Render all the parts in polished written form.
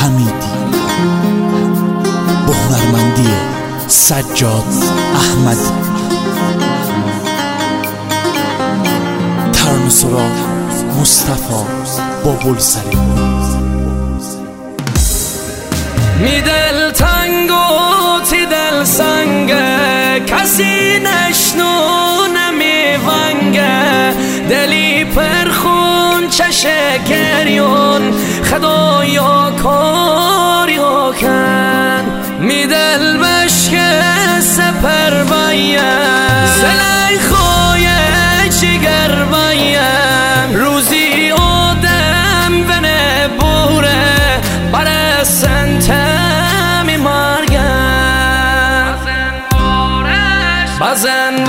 حمیدی با هنرمندی سجاد احمدی. ترانه سرا مصطفی بابلسری. می دل تنگ و تی دل سنگه، کسی نشنو نمی ونگه، دلی پرخون چشه گریون خدایا کاریا کن. می دل بشکه سپر بایم زلی خواه جگر بایم، روزی آدم ونه بوره بره سنتمی مرگم. بزن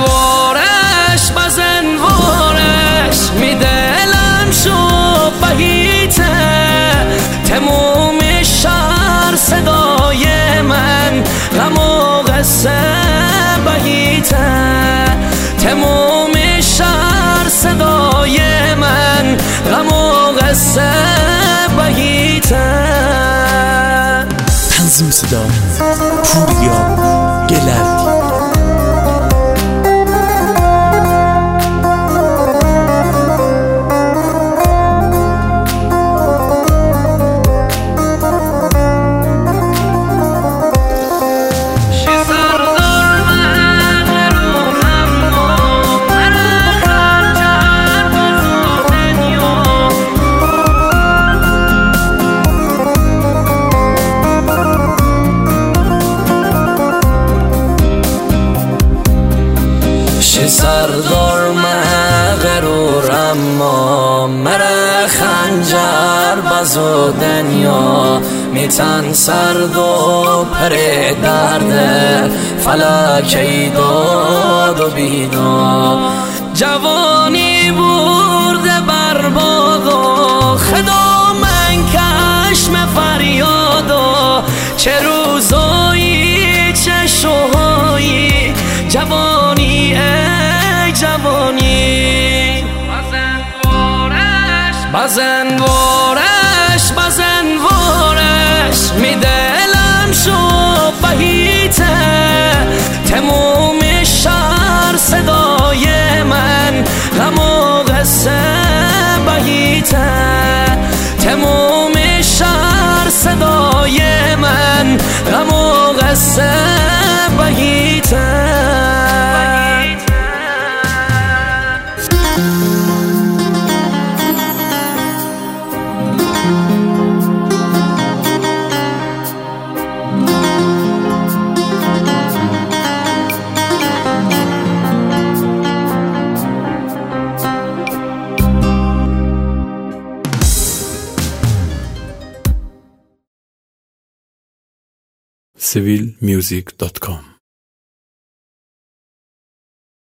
وارش می دلم شو بهیته، تموم شهر صدای من غم و قصه بهیته، تموم شهر صدای من غم و قصه بهیته. تنظیم صدا پوریا گلردی. سردار مغرور اما مره خنجر بزو دنیا، میتن سرد و پر درده فلکی داد و بیداد. جوانی برده بر باغا خدا من کشم فریادا، چه روزایی چه شوهایی جوانی ای جوانی. بزن وارش می دلم شو بهیته، تموم شهر صدای من غم و قصه بهیته، تموم شهر صدای من غم و قصه بهیته. civilmusic.com